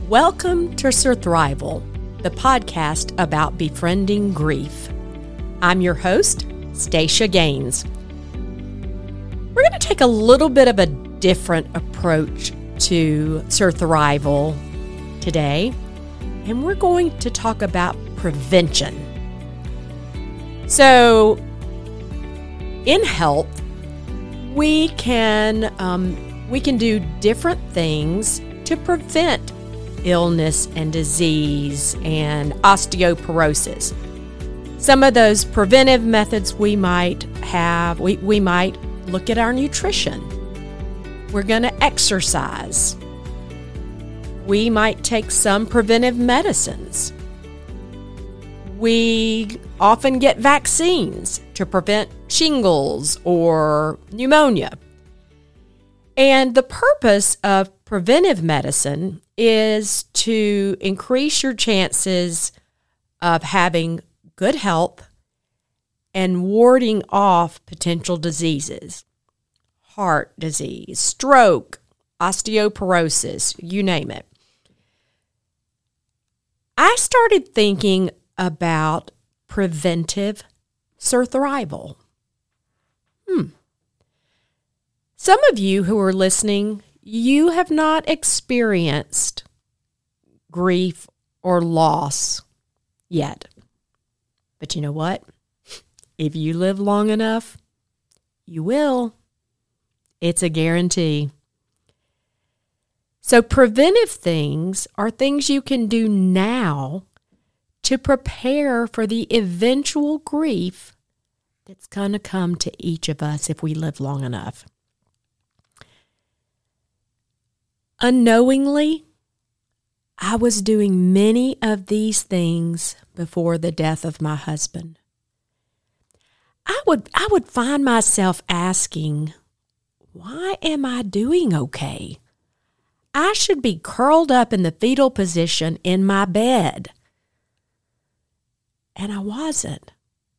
Welcome to Surthrival, the podcast about befriending grief. I'm your host, Stacia Gaines. We're going to take a little bit of a different approach to Surthrival today, and we're going to talk about prevention. So, in health, we can do different things to prevent illness and disease and osteoporosis. Some of those preventive methods we might have, we might look at our nutrition. We're going to exercise. We might take some preventive medicines. We often get vaccines to prevent shingles or pneumonia. And the purpose of preventive medicine is to increase your chances of having good health and warding off potential diseases, heart disease, stroke, osteoporosis, you name it. I started thinking about preventive surthrival. Some of you who are listening, you have not experienced grief or loss yet. But you know what? If you live long enough, you will. It's a guarantee. So preventive things are things you can do now to prepare for the eventual grief that's going to come to each of us if we live long enough. Unknowingly, I was doing many of these things before the death of my husband. I would find myself asking, why am I doing okay? I should be curled up in the fetal position in my bed. And I wasn't.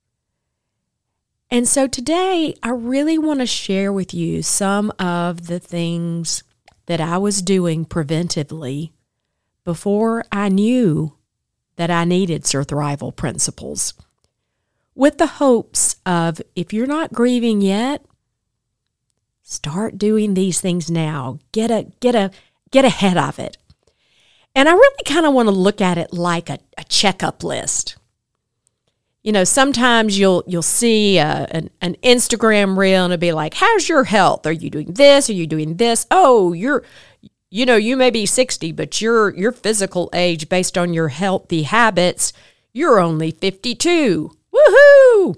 And so today, I really want to share with you some of the things that I was doing preventively before I knew that I needed surthrival principles, with the hopes of, if you're not grieving yet, start doing these things now. Get ahead of it. And I really kind of want to look at it like a checkup list. You know, sometimes you'll see an Instagram reel and it'll be like, how's your health? Are you doing this? Are you doing this? Oh, you may be 60, but your physical age based on your healthy habits, you're only 52. Woohoo!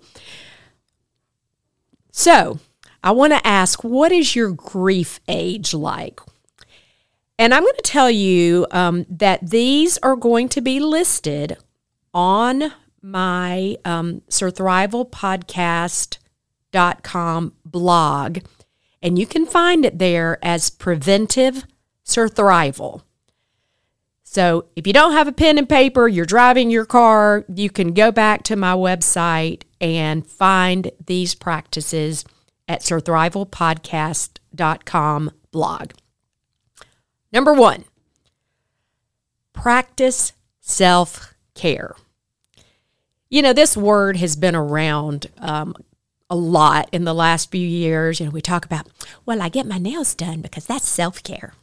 So I want to ask, what is your grief age like? And I'm going to tell you that these are going to be listed on my surthrivalpodcast.com blog, and you can find it there as Preventive Surthrival. So if you don't have a pen and paper, you're driving your car, you can go back to my website and find these practices at surthrivalpodcast.com blog. Number 1, practice self-care. You know, this word has been around a lot in the last few years. You know, we talk about, well, I get my nails done because that's self-care.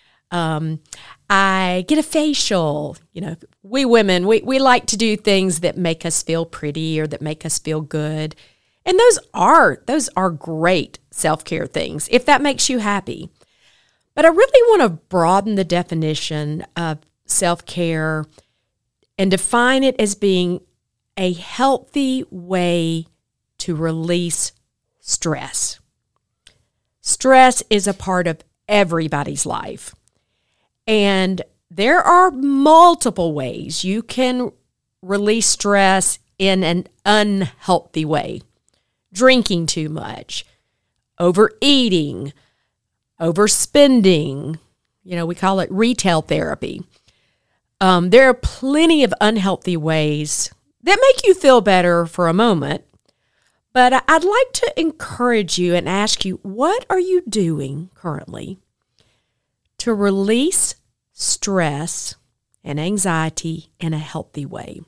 I get a facial. You know, we women, we like to do things that make us feel pretty or that make us feel good. And those are great self-care things, if that makes you happy. But I really want to broaden the definition of self-care and define it as being a healthy way to release stress. Stress is a part of everybody's life. And there are multiple ways you can release stress in an unhealthy way. Drinking too much, overeating, overspending, you know, we call it retail therapy. There are plenty of unhealthy ways that make you feel better for a moment, but I'd like to encourage you and ask you, what are you doing currently to release stress and anxiety in a healthy way.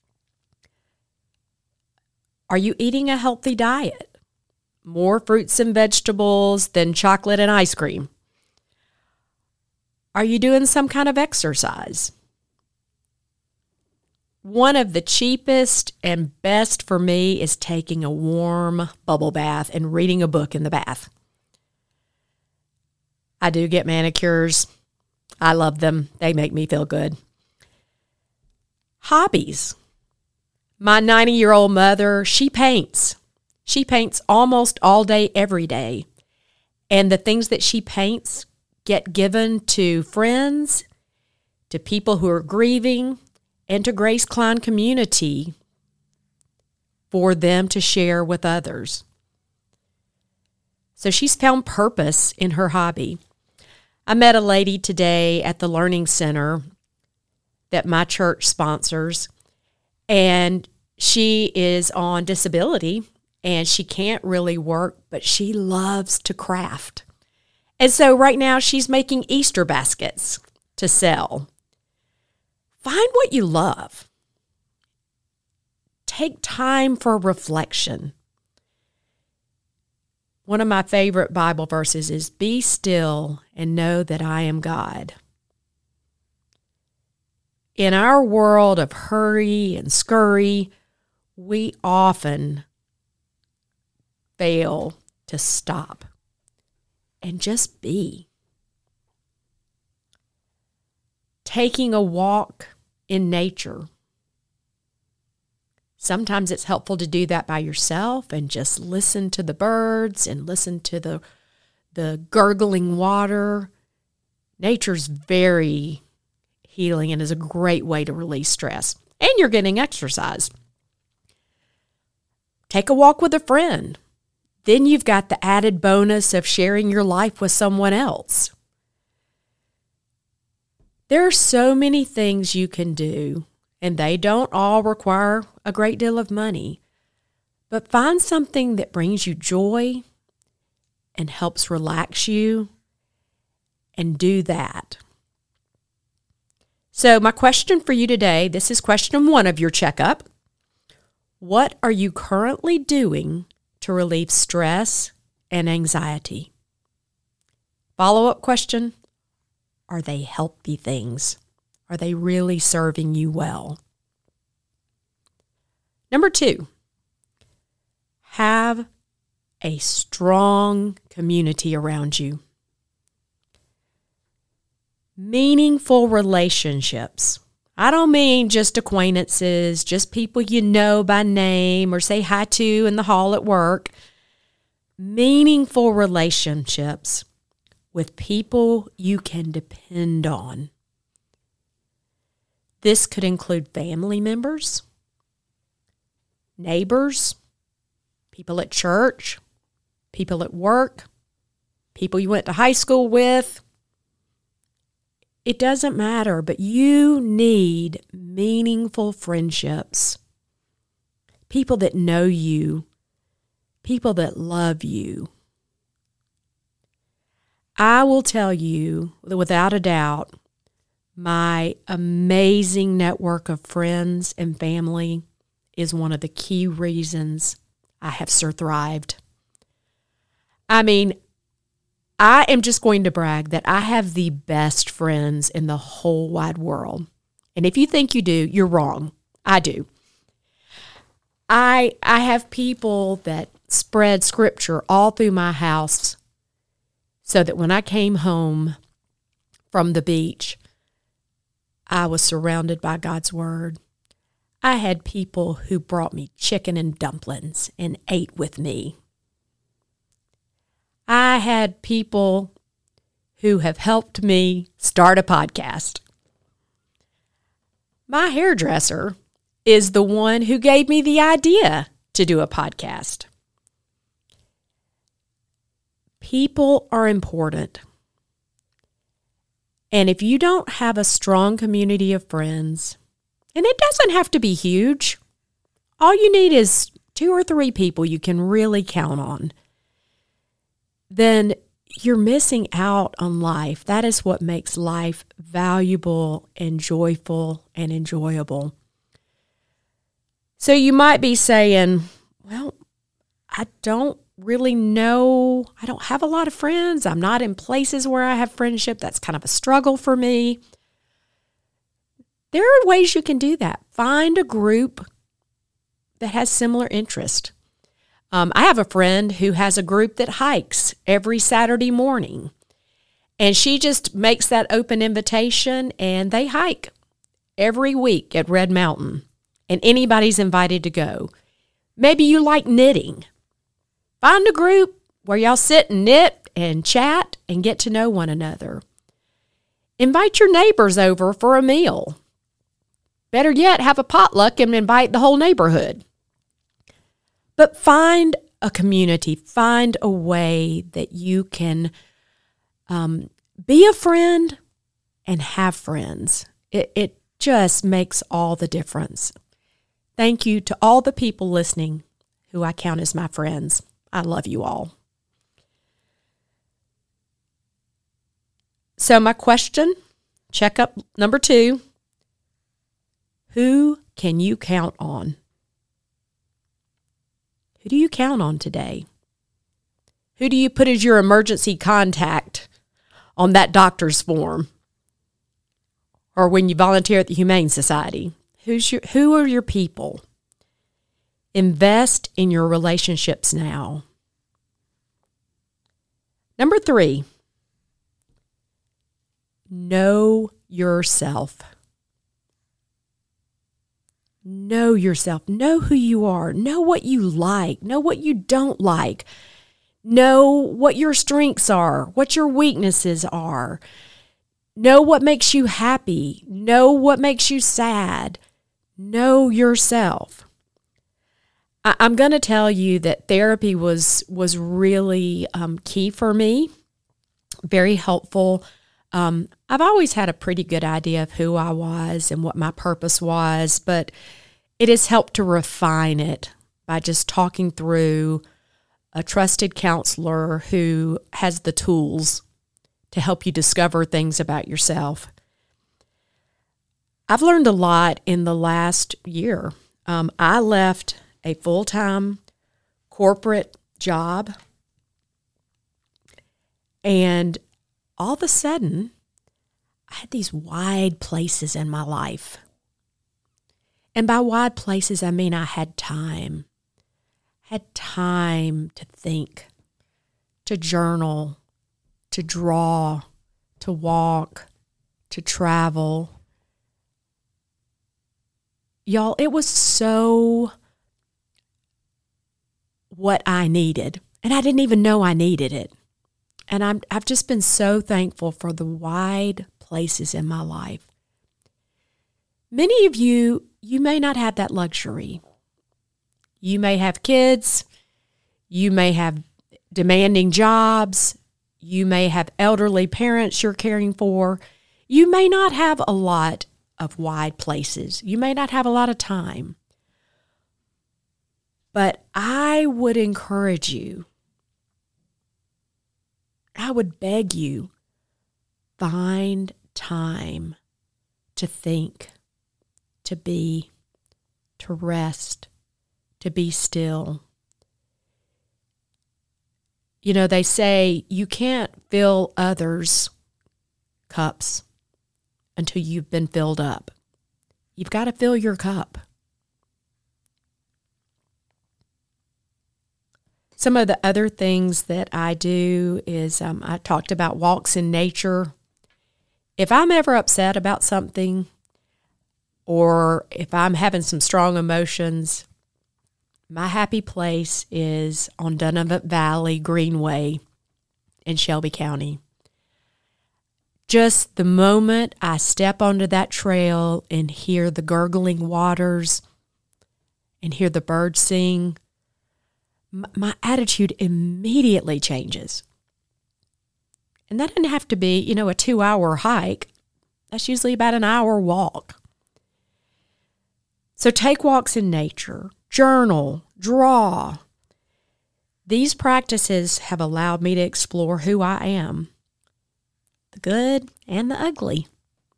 Are you eating a healthy diet? More fruits and vegetables than chocolate and ice cream? Are you doing some kind of exercise? One of the cheapest and best for me is taking a warm bubble bath and reading a book in the bath. I do get manicures. I love them. They make me feel good. Hobbies. My 90-year-old mother, she paints. She paints almost all day, every day. And the things that she paints get given to friends, to people who are grieving, and to Grace Klein community for them to share with others. So she's found purpose in her hobby. I met a lady today at the Learning Center that my church sponsors, and she is on disability, and she can't really work, but she loves to craft. And so right now she's making Easter baskets to sell. Find what you love. Take time for reflection. One of my favorite Bible verses is, "Be still and know that I am God." In our world of hurry and scurry, we often fail to stop and just be. Taking a walk in nature. Sometimes it's helpful to do that by yourself and just listen to the birds and listen to the gurgling water. Nature's very healing and is a great way to release stress. And you're getting exercise. Take a walk with a friend. Then you've got the added bonus of sharing your life with someone else. There are so many things you can do, and they don't all require a great deal of money. But find something that brings you joy and helps relax you, and do that. So my question for you today, this is question 1 of your checkup. What are you currently doing to relieve stress and anxiety? Follow-up question, are they healthy things? Are they really serving you well? Number 2, have a strong community around you. Meaningful relationships. I don't mean just acquaintances, just people you know by name or say hi to in the hall at work. Meaningful relationships with people you can depend on. This could include family members, neighbors, people at church, people at work, people you went to high school with. It doesn't matter, but you need meaningful friendships. People that know you, people that love you. I will tell you that without a doubt, my amazing network of friends and family is one of the key reasons I have thrived. I mean, I am just going to brag that I have the best friends in the whole wide world. And if you think you do, you're wrong. I do. I have people that spread scripture all through my house so that when I came home from the beach, I was surrounded by God's word. I had people who brought me chicken and dumplings and ate with me. I had people who have helped me start a podcast. My hairdresser is the one who gave me the idea to do a podcast. People are important. And if you don't have a strong community of friends, and it doesn't have to be huge, all you need is 2 or 3 people you can really count on, then you're missing out on life. That is what makes life valuable and joyful and enjoyable. So you might be saying, well, I don't really know. I don't have a lot of friends. I'm not in places where I have friendship. That's kind of a struggle for me. There are ways you can do that. Find a group that has similar interest. I have a friend who has a group that hikes every Saturday morning, and she just makes that open invitation, and they hike every week at Red Mountain, and anybody's invited to go. Maybe you like knitting. Find a group where y'all sit and knit and chat and get to know one another. Invite your neighbors over for a meal. Better yet, have a potluck and invite the whole neighborhood. But find a community. Find a way that you can be a friend and have friends. It just makes all the difference. Thank you to all the people listening who I count as my friends. I love you all. So my question, checkup number 2, who can you count on? Who do you count on today? Who do you put as your emergency contact on that doctor's form? Or when you volunteer at the Humane Society? Who are your people? Invest in your relationships now. Number 3, know yourself. Know yourself. Know who you are. Know what you like. Know what you don't like. Know what your strengths are, what your weaknesses are. Know what makes you happy. Know what makes you sad. Know yourself. I'm going to tell you that therapy was really key for me, very helpful. I've always had a pretty good idea of who I was and what my purpose was, but it has helped to refine it by just talking through a trusted counselor who has the tools to help you discover things about yourself. I've learned a lot in the last year. I left a full-time corporate job, and all of a sudden, I had these wide places in my life. And by wide places, I mean I had time. Had time to think, to journal, to draw, to walk, to travel. Y'all, it was so what I needed, and I didn't even know I needed it. And I've just been so thankful for the wide places in my life. Many of you may not have that luxury. You may have kids. You may have demanding jobs. You may have elderly parents you're caring for. You may not have a lot of wide places. You may not have a lot of time. But I would encourage you, I would beg you, find time to think, to be, to rest, to be still. You know, they say you can't fill others' cups until you've been filled up. You've got to fill your cup. Some of the other things that I do is I talked about walks in nature. If I'm ever upset about something, or if I'm having some strong emotions, my happy place is on Donovan Valley Greenway in Shelby County. Just the moment I step onto that trail and hear the gurgling waters and hear the birds sing, my attitude immediately changes. And that doesn't have to be, a 2-hour hike. That's usually about an hour walk. So take walks in nature, journal, draw. These practices have allowed me to explore who I am, the good and the ugly.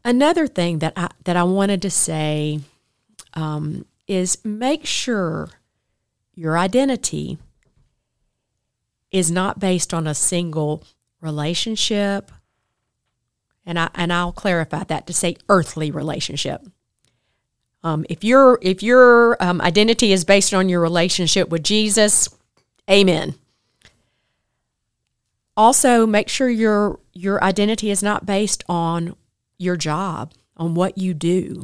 Another thing that I wanted to say is make sure your identity is not based on a single relationship, and I'll clarify that to say earthly relationship. If your identity is based on your relationship with Jesus, amen. Also, make sure your identity is not based on your job, on what you do,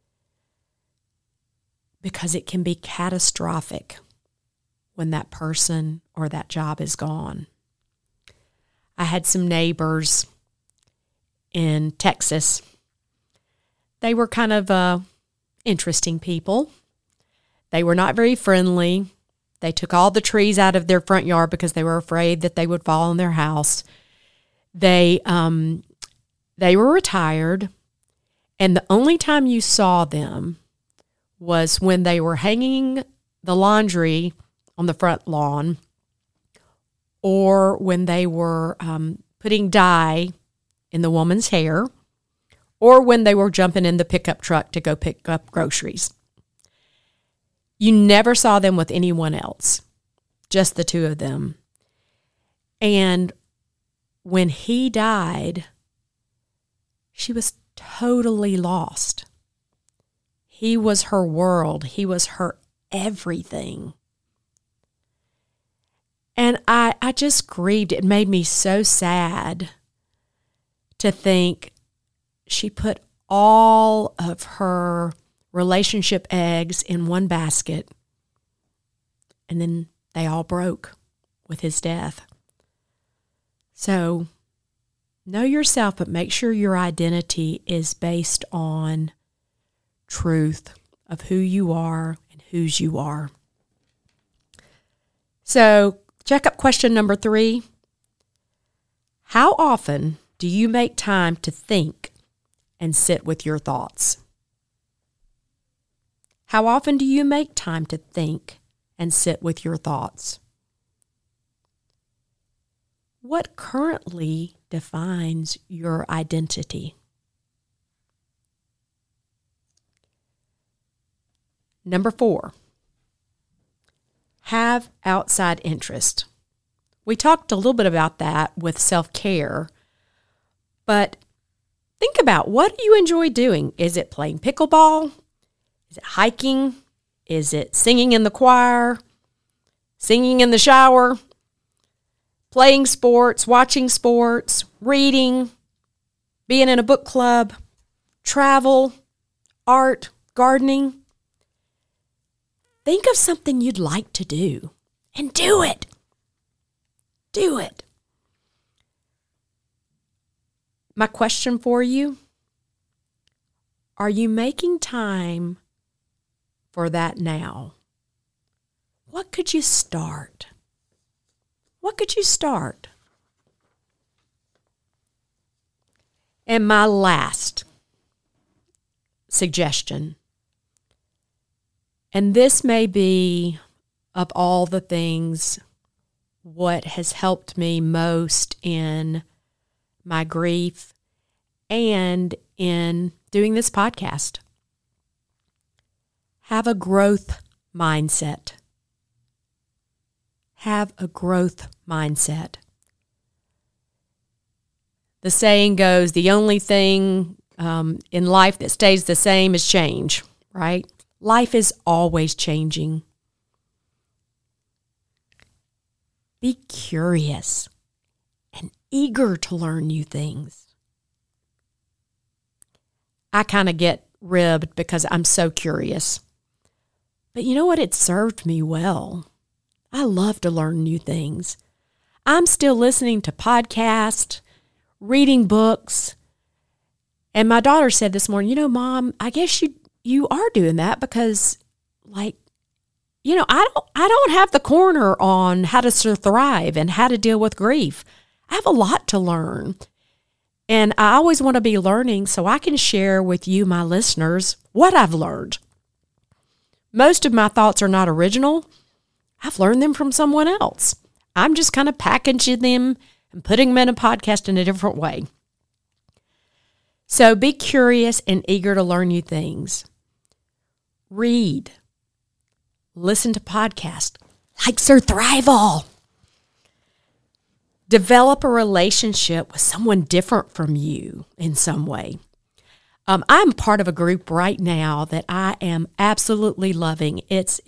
because it can be catastrophic when that person or that job is gone. I had some neighbors in Texas. They were kind of interesting people. They were not very friendly. They took all the trees out of their front yard because they were afraid that they would fall on their house. They were retired, and the only time you saw them was when they were hanging the laundry on the front lawn, or when they were putting dye in the woman's hair, or when they were jumping in the pickup truck to go pick up groceries. You never saw them with anyone else, just the two of them. And when he died, she was totally lost. He was her world. He was her everything. And I just grieved. It made me so sad to think she put all of her relationship eggs in one basket, and then they all broke with his death. So know yourself, but make sure your identity is based on truth of who you are and whose you are. So, check-up question number 3. How often do you make time to think and sit with your thoughts? How often do you make time to think and sit with your thoughts? What currently defines your identity? Number 4, have outside interest. We talked a little bit about that with self-care, but think about, what do you enjoy doing? Is it playing pickleball? Is it hiking? Is it singing in the choir? Singing in the shower? Playing sports, watching sports, reading, being in a book club, travel, art, gardening? Think of something you'd like to do and do it. Do it. My question for you, are you making time for that now? What could you start? What could you start? And my last suggestion, and this may be, of all the things, what has helped me most in my grief and in doing this podcast. Have a growth mindset. Have a growth mindset. The saying goes, the only thing in life that stays the same is change, right? Life is always changing. Be curious and eager to learn new things. I kind of get ribbed because I'm so curious. But you know what? It served me well. I love to learn new things. I'm still listening to podcasts, reading books. And my daughter said this morning, Mom, I guess you are doing that because, I don't have the corner on how to thrive and how to deal with grief. I have a lot to learn. And I always want to be learning so I can share with you, my listeners, what I've learned. Most of my thoughts are not original. I've learned them from someone else. I'm just kind of packaging them and putting them in a podcast in a different way. So be curious and eager to learn new things. Read. Listen to podcasts like Surthrival. Develop a relationship with someone different from you in some way. I'm part of a group right now that I am absolutely loving. It's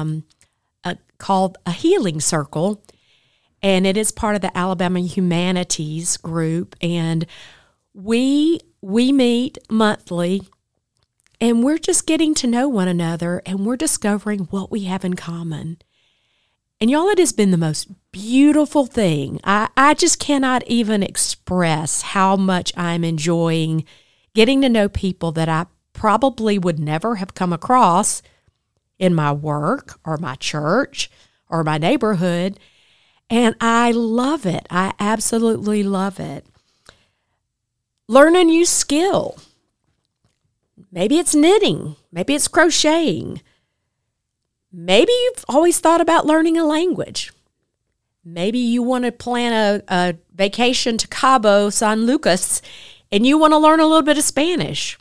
called a Healing Circle, and it is part of the Alabama Humanities group. And we meet monthly, and we're just getting to know one another, and we're discovering what we have in common. And y'all, it has been the most beautiful thing. I just cannot even express how much I'm enjoying getting to know people that I probably would never have come across in my work or my church or my neighborhood. And I love it. I absolutely love it. Learn a new skill. Maybe it's knitting. Maybe it's crocheting. Maybe you've always thought about learning a language. Maybe you want to plan a vacation to Cabo San Lucas and you want to learn a little bit of Spanish.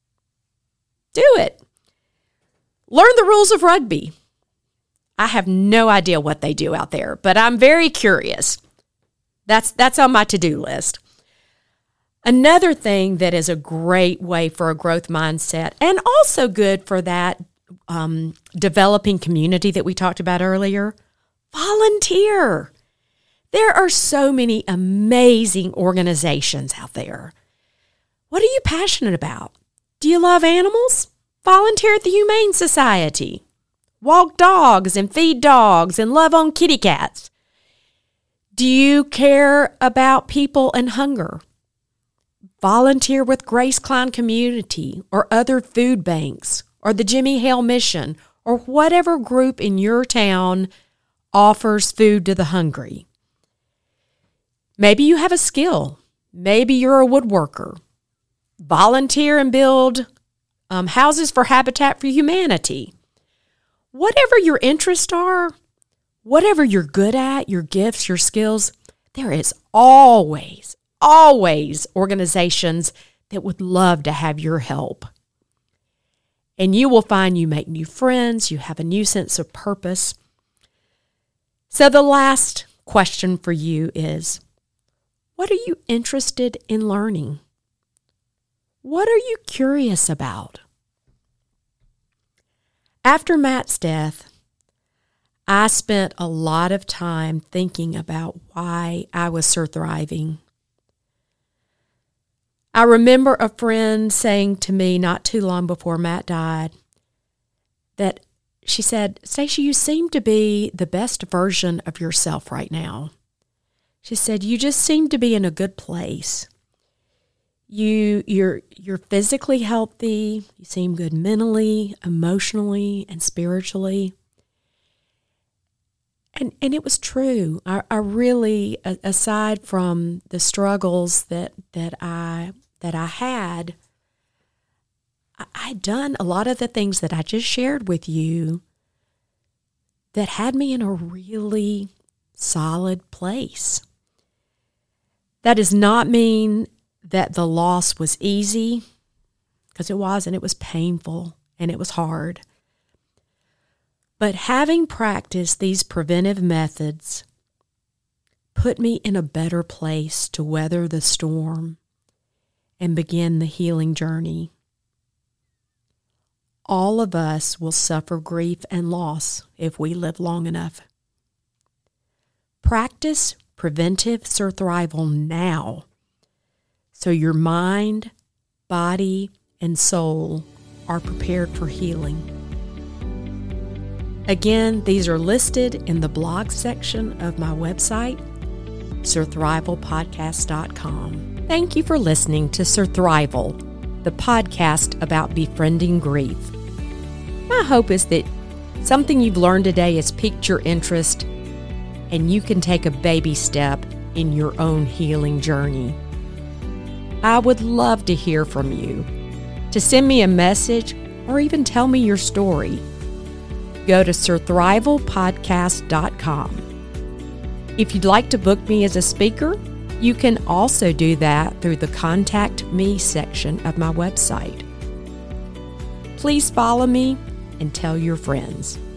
Do it. Learn the rules of rugby. I have no idea what they do out there, but I'm very curious. That's on my to-do list. Another thing that is a great way for a growth mindset and also good for that developing community that we talked about earlier, volunteer. There are so many amazing organizations out there. What are you passionate about? Do you love animals? Volunteer at the Humane Society. Walk dogs and feed dogs and love on kitty cats. Do you care about people and hunger? Volunteer with Grace Klein Community or other food banks or the Jimmy Hale Mission or whatever group in your town offers food to the hungry. Maybe you have a skill. Maybe you're a woodworker. Volunteer and build houses for Habitat for Humanity. Whatever your interests are, whatever you're good at, your gifts, your skills, there is always organizations that would love to have your help. And you will find you make new friends, you have a new sense of purpose. So the last question for you is, what are you interested in learning? What are you curious about? After Matt's death, I spent a lot of time thinking about why I was surthriving. I remember a friend saying to me not too long before Matt died that she said, "Stacia, you seem to be the best version of yourself right now." She said, "You just seem to be in a good place. You're physically healthy. You seem good mentally, emotionally, and spiritually." And it was true. I really, aside from the struggles that I had, I'd done a lot of the things that I just shared with you that had me in a really solid place. That does not mean that the loss was easy, because it wasn't. It was painful and it was hard. But having practiced these preventive methods put me in a better place to weather the storm and begin the healing journey. All of us will suffer grief and loss if we live long enough. Practice preventive surthrival now, so your mind, body, and soul are prepared for healing. Again, these are listed in the blog section of my website, surthrivalpodcast.com. Thank you for listening to Surthrival, the podcast about befriending grief. My hope is that something you've learned today has piqued your interest and you can take a baby step in your own healing journey. I would love to hear from you. To send me a message or even tell me your story, go to surthrivalpodcast.com. If you'd like to book me as a speaker You can also do that through the Contact Me section of my website. Please follow me and tell your friends.